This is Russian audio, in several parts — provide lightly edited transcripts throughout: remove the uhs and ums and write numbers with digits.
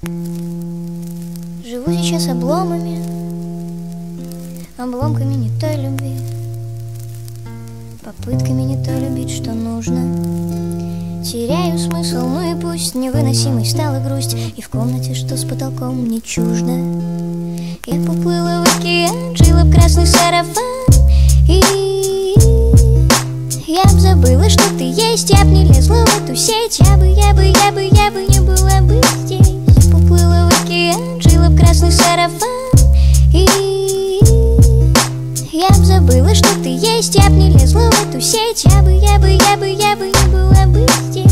Живу сейчас обломами, обломками не той любви, попытками не то любить, что нужно. Теряю смысл, ну и пусть невыносимой стала грусть, и в комнате, что с потолком, не чуждо. Я поплыла в океан, жила в красный сарафан, и я б забыла, что ты есть, я б не лезла в эту сеть, я бы не была бы здесь. Я поплыла в океан, жила в красный сарафан, и я б забыла, что ты есть, я б не лезла в эту сеть, я бы не была бы здесь.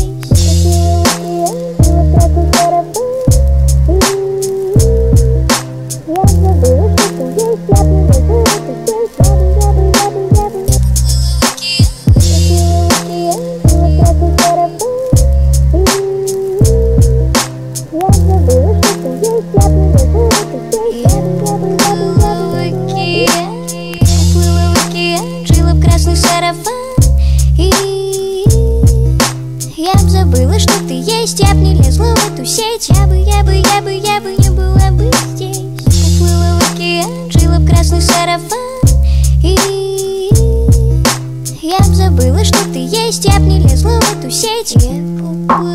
Я б забыла, что ты есть, я б не лезла в эту сеть, я бы не была бы здесь. Поплыла в океан, жила в красный сарафан, и я б забыла, что ты есть, я б не лезла в эту сеть. Я